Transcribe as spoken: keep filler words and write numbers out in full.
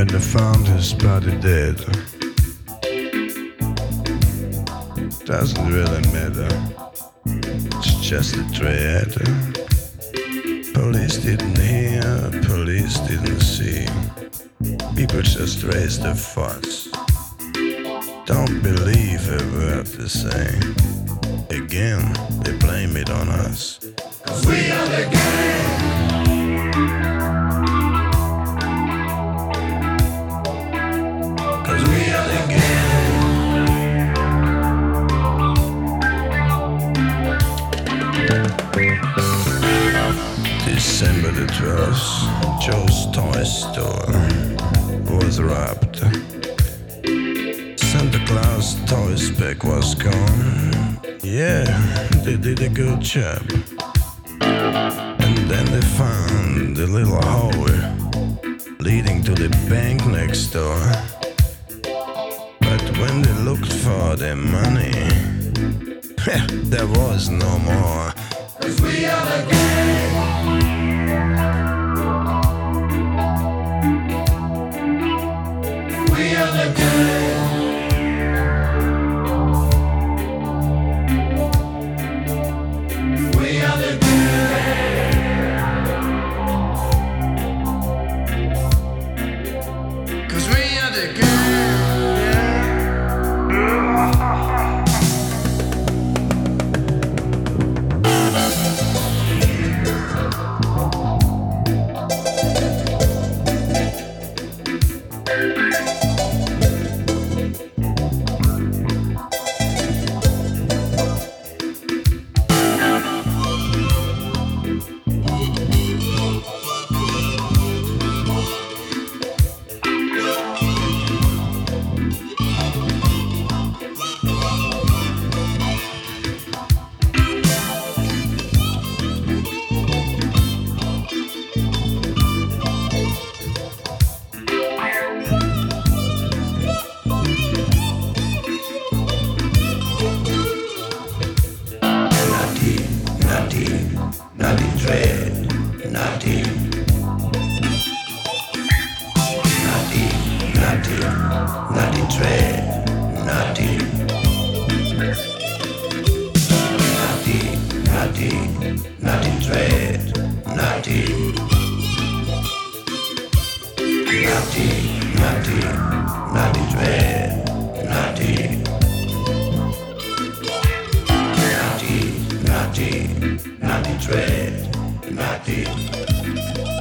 when they found his body dead. Doesn't really matter, it's just a threat. Police didn't hear, police didn't see. People just raised their fuss. Don't believe a word they say. Again, they blame it on us. 'Cause we are the gang. Cause we are the gang. December the twelfth, Joe's toy store was robbed. Santa Claus toys bag was gone. Yeah, they did a good job. And then they found the little hole leading to the bank next door. But when they looked for their money, there was no more. 'Cause we are the gang. We are the gang. We are the gang. 'Cause we are the gang. Naughty dread, naughty, naughty, naughty, naughty dread, naughty, naughty, naughty, naughty dread, naughty, naughty, naughty, naughty dread, naughty, naughty, naughty. Naughty dread, naughty.